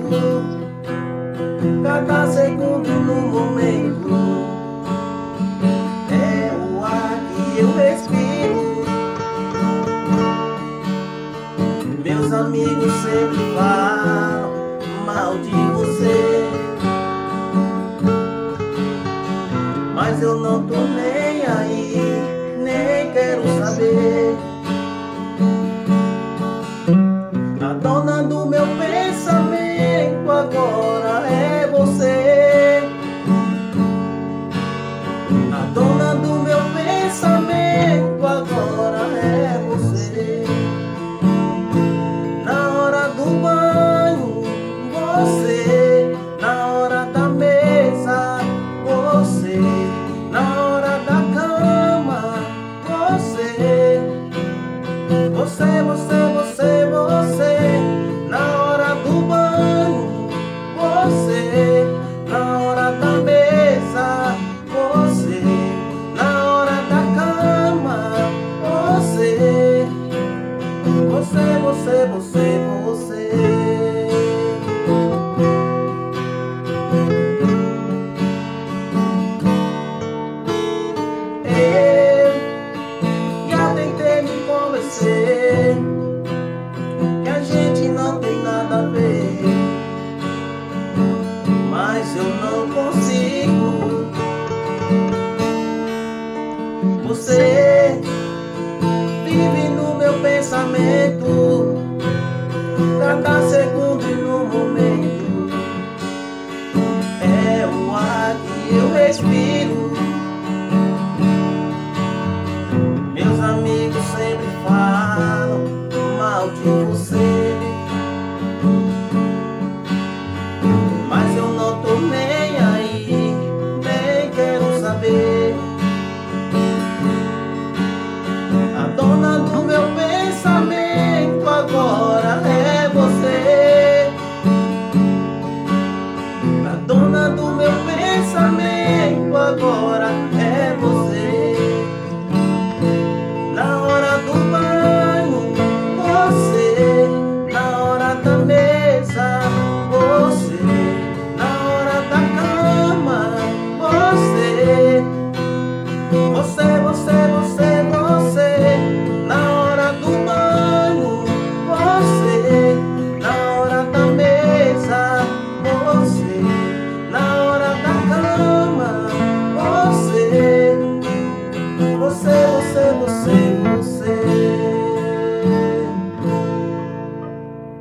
cada segundo no momento. É o ar que eu respiro. Meus amigos sempre falam mal de você, mas eu não tô nem aí, nem quero saber. A dona do meu pensamento agora é você. A dona do meu pensamento agora é você. Na hora do banho, você. Na hora da mesa, você. Na hora da cama, você. Você, você, você, você. Na hora do banho, você. Na hora da mesa, você. Na hora da cama, você. Você, você, você, você. Eu já tentei me convencer que a gente não tem nada a ver, mas eu não consigo. Você vive no meu pensamento, cada segundo